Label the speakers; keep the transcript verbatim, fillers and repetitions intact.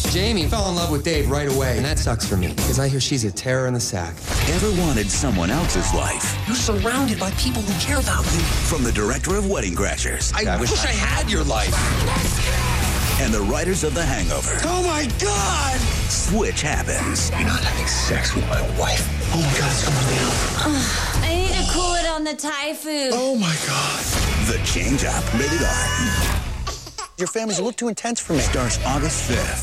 Speaker 1: Jamie fell in love with Dave right away, and that sucks for me, because I hear she's a terror in the sack.
Speaker 2: Ever wanted someone else's life?
Speaker 3: You're surrounded by people who care about you.
Speaker 2: From the director of Wedding Crashers.
Speaker 3: I, I wish I had your life.
Speaker 2: And the writers of The Hangover.
Speaker 3: Oh my God!
Speaker 2: Switch happens.
Speaker 3: You're not having sex with my wife. Oh my God, it's going down.
Speaker 4: Uh, I need to cool it on the Thai food.
Speaker 3: Oh my God.
Speaker 2: The Change Up. Rated R.
Speaker 3: Your family's a little too intense for me.
Speaker 2: Starts August fifth.